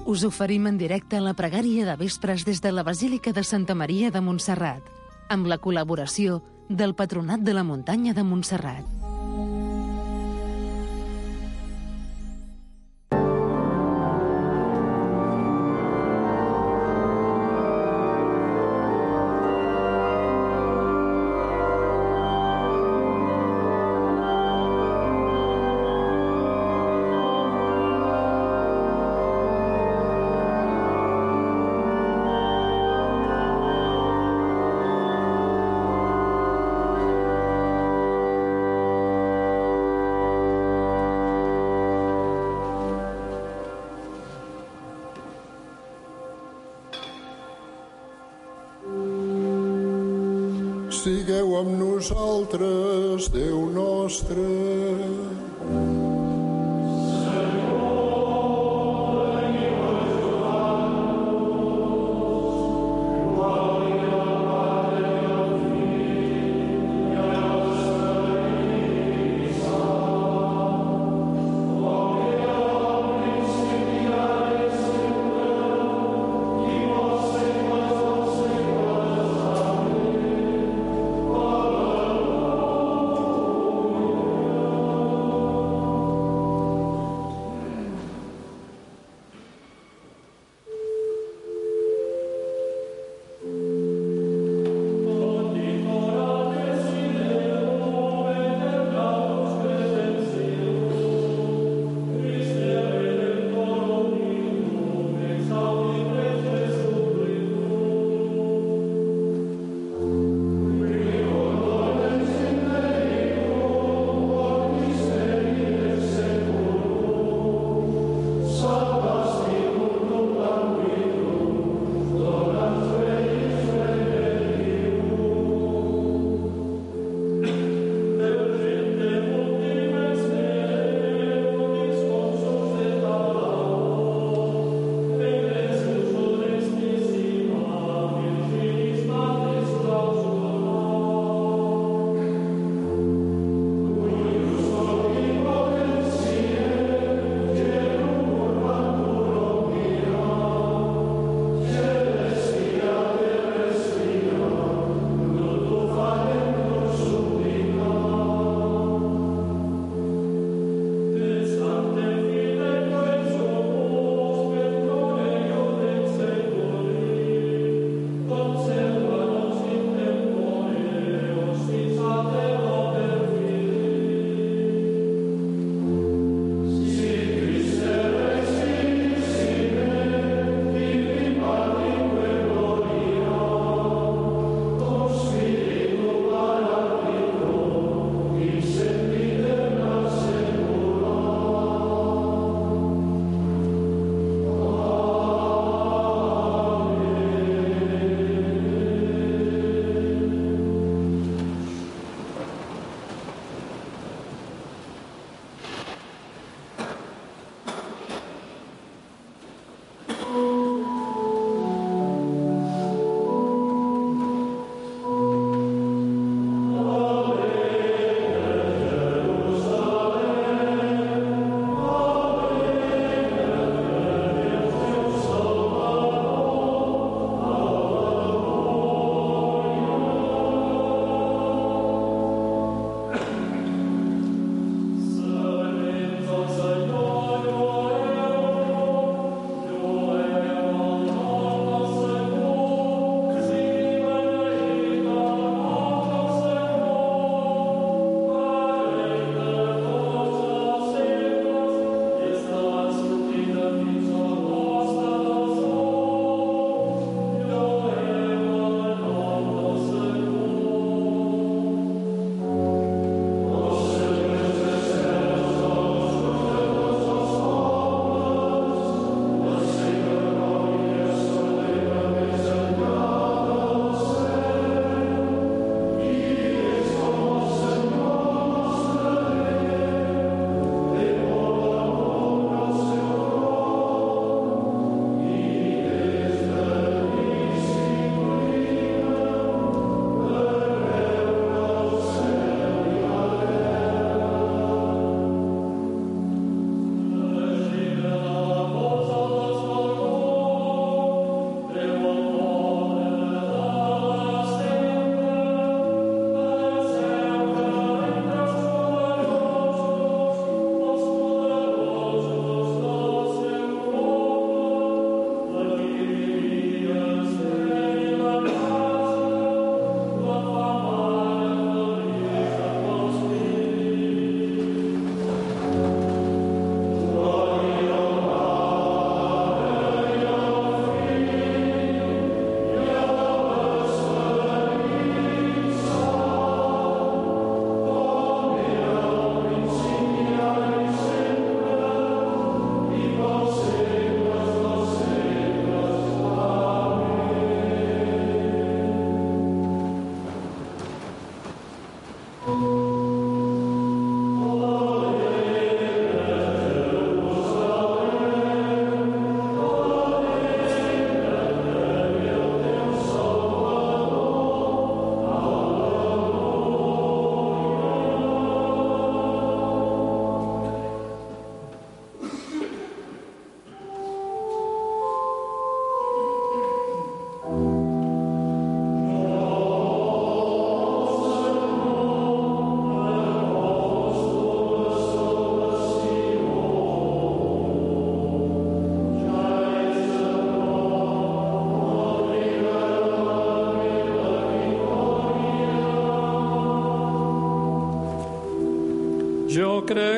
Us oferim en directe la pregària de vespres des de la Basílica de Santa Maria de Montserrat, amb la col·laboració del Patronat de la Muntanya de Montserrat. Sigueu amb nosaltres, Déu nostre.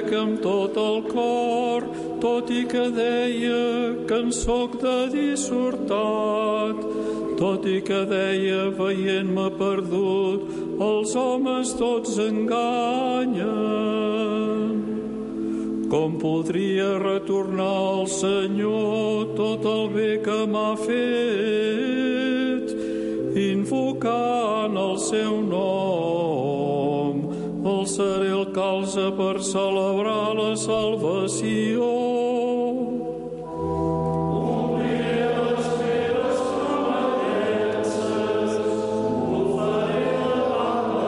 crec amb tot el cor, tot i que deia que en soc de dissortat, tot i que deia veient-me perdut, els homes tots enganyen. Com podria retornar al Senyor tot el bé que m'ha fet, invocant el seu nom? Alçaré el calze per celebrar la salvació. Ompliré les meves prometences, ho faré davant de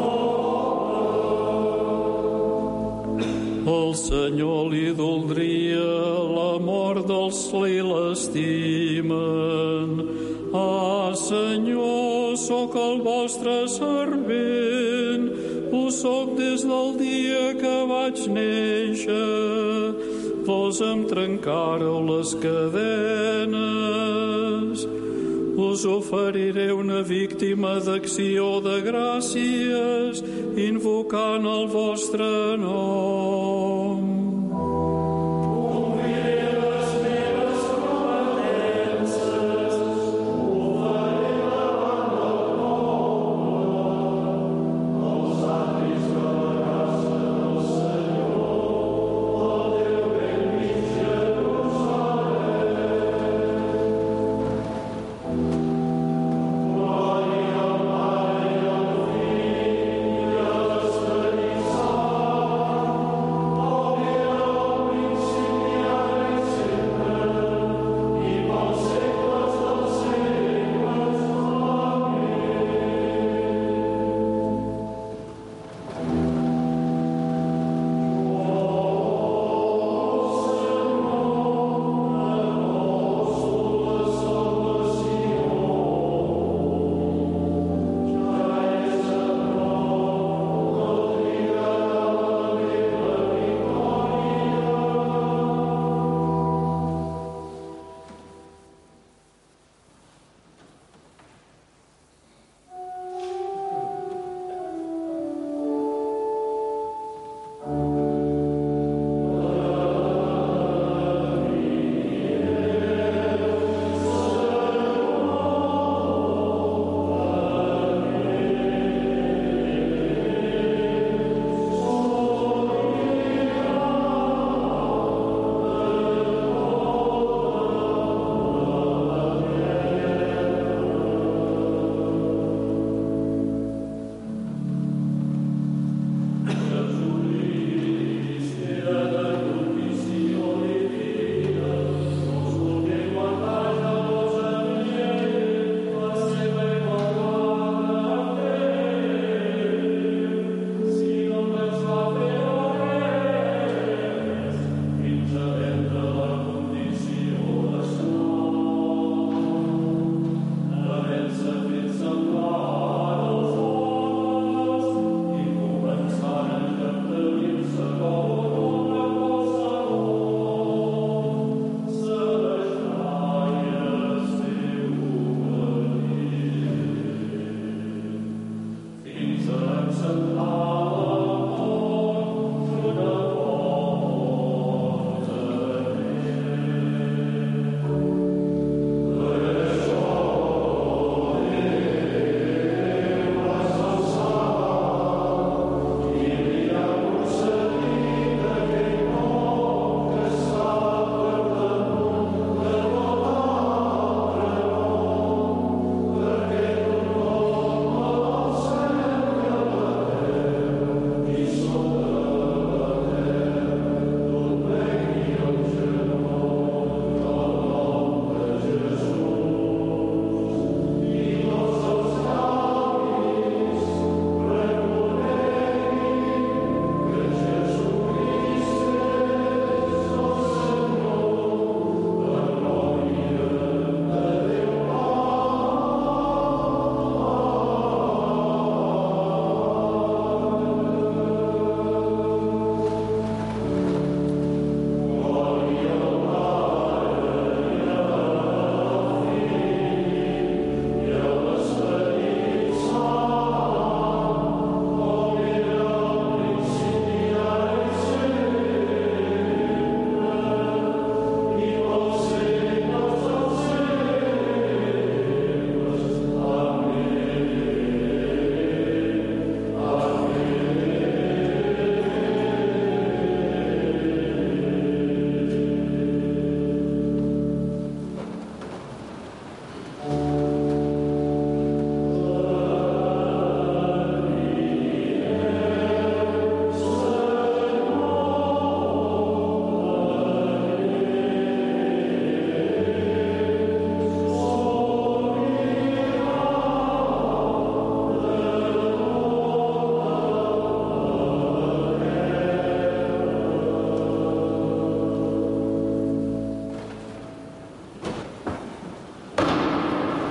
l'home. El Senyor li doldria la mort dels que l'estimen. Ah, Senyor, sóc el vostre servent, ho soc des del dia que vaig néixer. Vos em trencàreu les cadenes. Us oferiré una víctima d'acció de gràcies, invocant el vostre nom.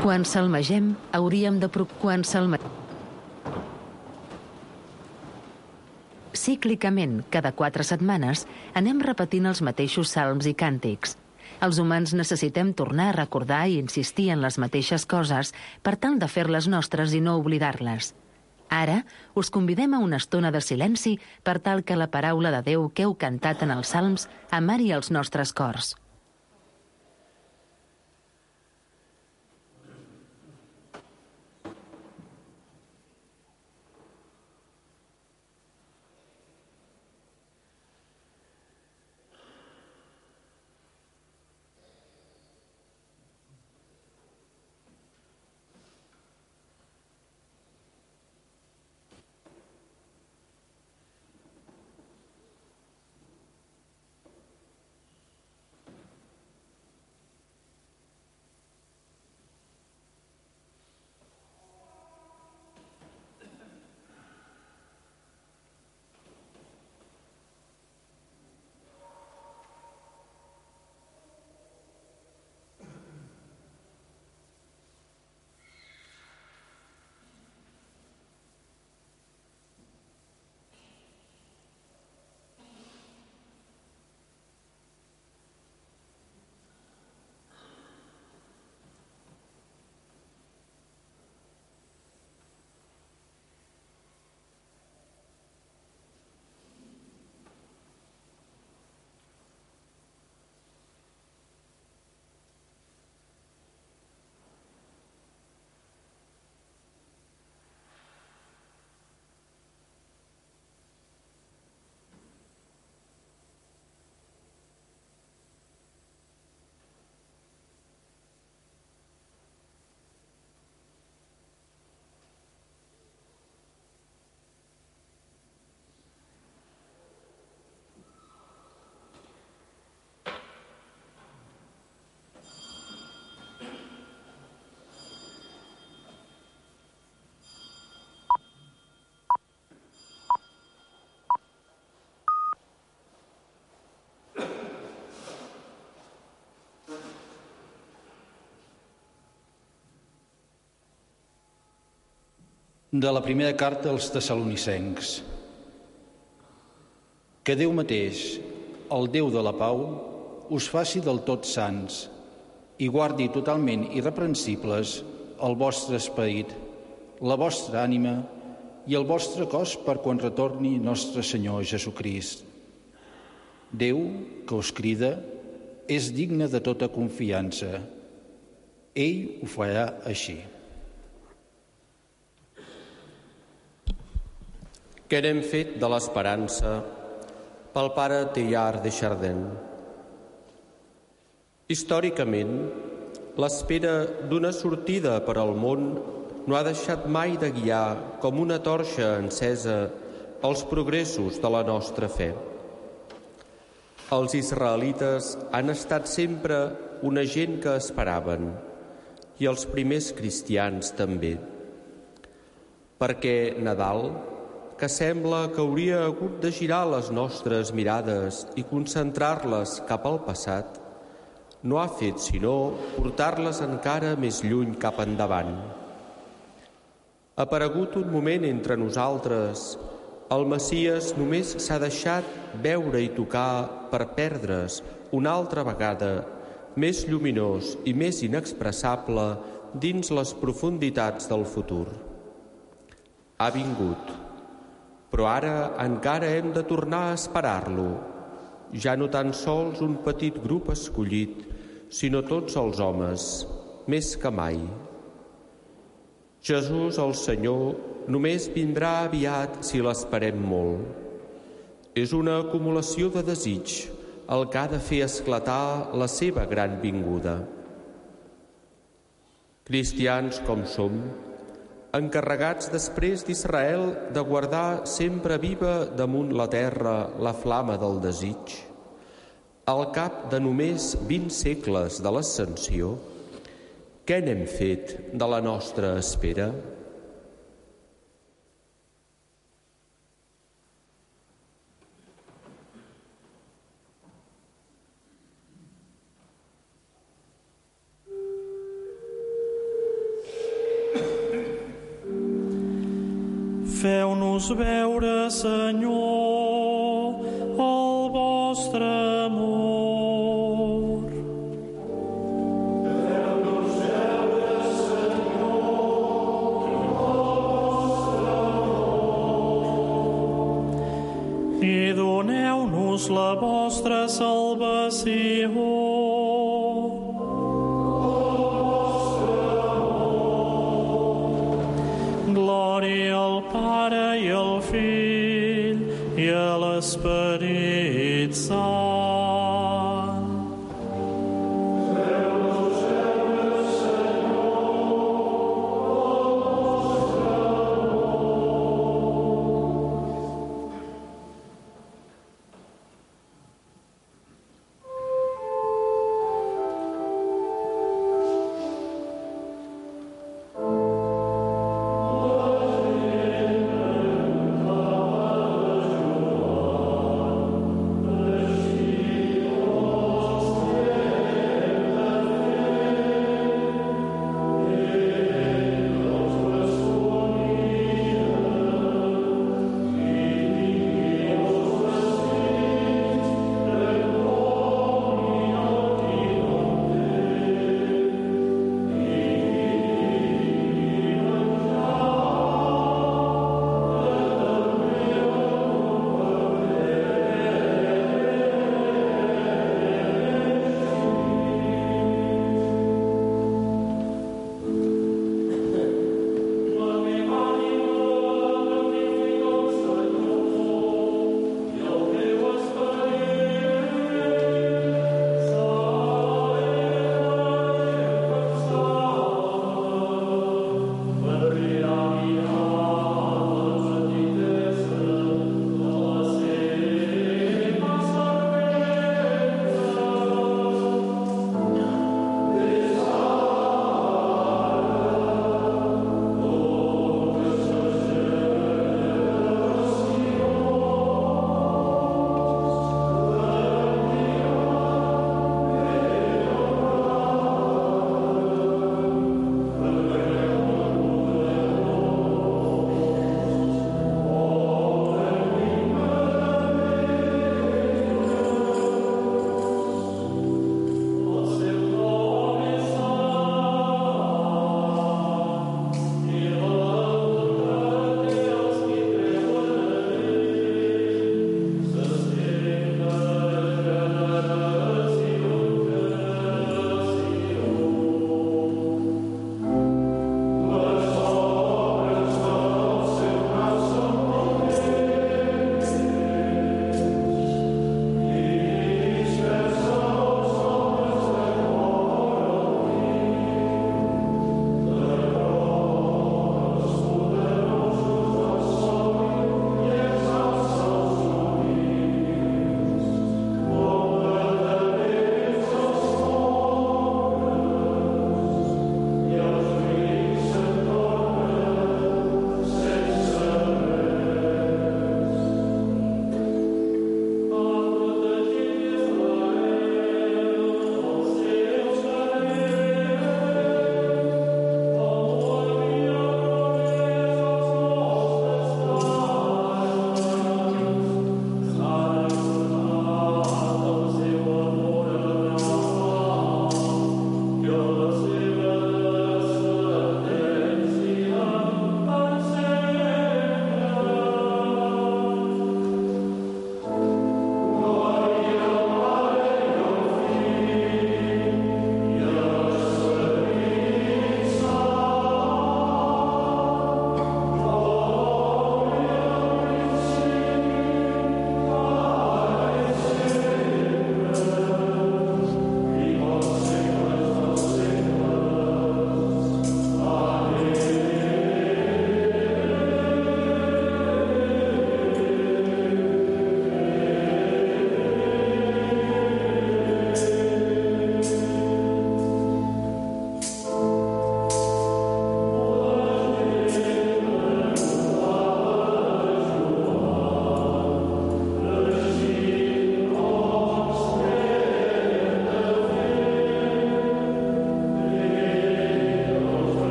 Quan salmegem, hauríem de Cíclicament, cada 4 setmanes, anem repetint els mateixos salms i càntics. Els humans necessitem tornar a recordar i insistir en les mateixes coses per tal de fer-les nostres i no oblidar-les. Ara, us convidem a una estona de silenci per tal que la paraula de Déu que heu cantat en els salms amari els nostres cors. De la primera carta als Tessalonicencs. Que Déu mateix, el Déu de la pau, us faci del tot sants i guardi totalment irreprensibles el vostre esperit, la vostra ànima i el vostre cos per quan retorni nostre Senyor Jesucrist. Déu, que us crida, és digne de tota confiança. Ell ho farà així. Què n'hem fet de l'esperança pel pare Teilhard de Chardin? Històricament, l'espera d'una sortida per al món no ha deixat mai de guiar com una torxa encesa els progressos de la nostra fe. Els israelites han estat sempre una gent que esperaven, i els primers cristians també. Perquè Nadal, que sembla que hauria hagut de girar les nostres mirades i concentrar-les cap al passat, no ha fet sinó portar-les encara més lluny cap endavant. Ha aparegut un moment entre nosaltres, el Messies només s'ha deixat veure i tocar per perdre's una altra vegada, més lluminós i més inexpressable dins les profunditats del futur. Ha vingut, però ara encara hem de tornar a esperar-lo, ja no tan sols un petit grup escollit, sinó tots els homes, més que mai. Jesús, el Senyor, només vindrà aviat si l'esperem molt. És una acumulació de desig el que ha de fer esclatar la seva gran vinguda. Cristians com som, encarregats després d'Israel de guardar sempre viva damunt la terra la flama del desig, al cap de només 20 segles de l'Ascensió, què n'hem fet de la nostra espera? Doneu-nos veure, Senyor, el vostre amor. Doneu-nos veure, Senyor, el vostre amor. I doneu-nos la vostra salvació. Glòria al Pare i al Fill i a l'Esperit Sant. Doneu-nos veure, Senyor, el vostre amor.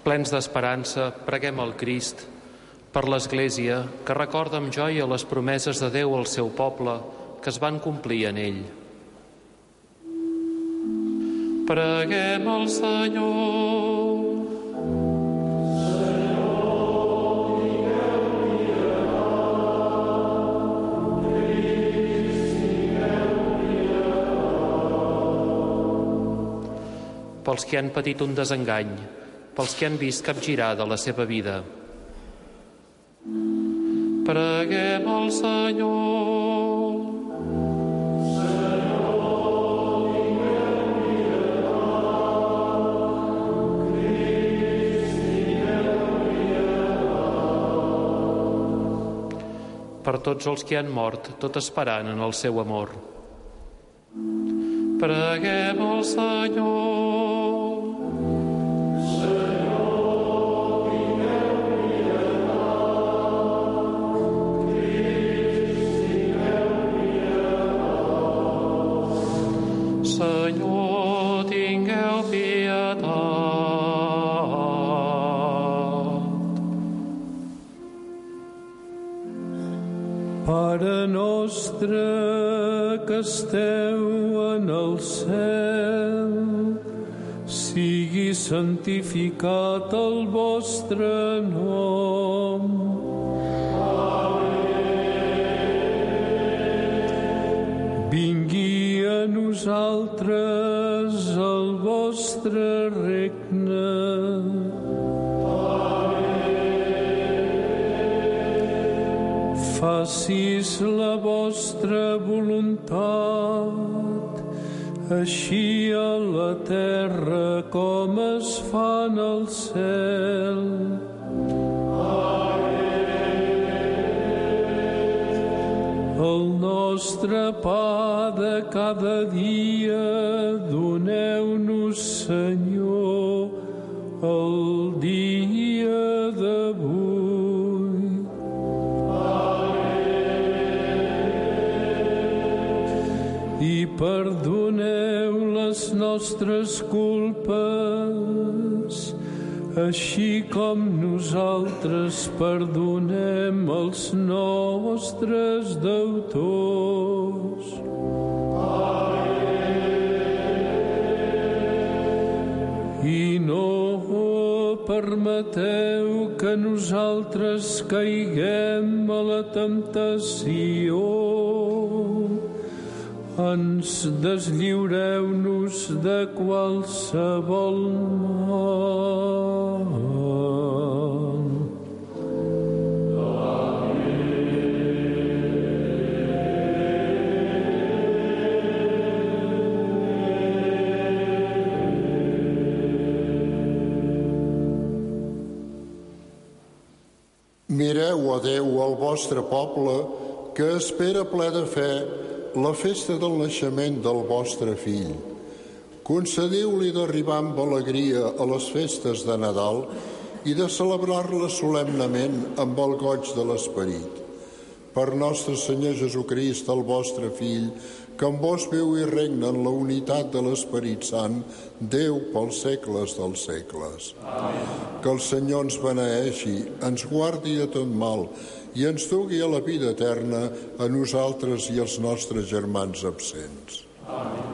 Plens d'esperança, preguem al Crist per l'Església, que recorda amb joia les promeses de Déu al seu poble que es van complir en ell. Preguem al Senyor. Pels que han patit un desengany, pels que han vist capgirar de la seva vida. Preguem al Senyor. Per tots els que han mort, tot esperant en el seu amor. Preguem al Senyor. Senyor, tingueu pietat. Pare nostre que esteu en el cel, sigui santificat el vostre nom. Vingui a nosaltres el vostre regne. Facis la vostra voluntat, així a la terra com es fa en el cel. El nostre pa de cada dia doneu-nos, Senyor, el dia d'avui. I perdoneu les nostres culpes, així com nosaltres perdonem els nostres deutors. I no permeteu que nosaltres caiguem a la temptació. Ens deslliureu-nos de qualsevol mal. Mireu, a Déu, el vostre poble, que espera ple de fe la festa del naixement del vostre fill. Concediu-li d'arribar amb alegria a les festes de Nadal i de celebrar-les solemnement amb el goig de l'Esperit. Per nostre Senyor Jesucrist, el vostre Fill, que amb vos viu i regna en la unitat de l'Esperit Sant, Déu pels segles dels segles. Amén. Que el Senyor ens beneeixi, ens guardi de tot mal i ens dugui a la vida eterna a nosaltres i als nostres germans absents. Amén.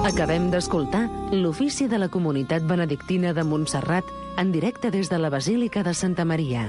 Acabem d'escoltar l'ofici de la comunitat benedictina de Montserrat en directe des de la Basílica de Santa Maria.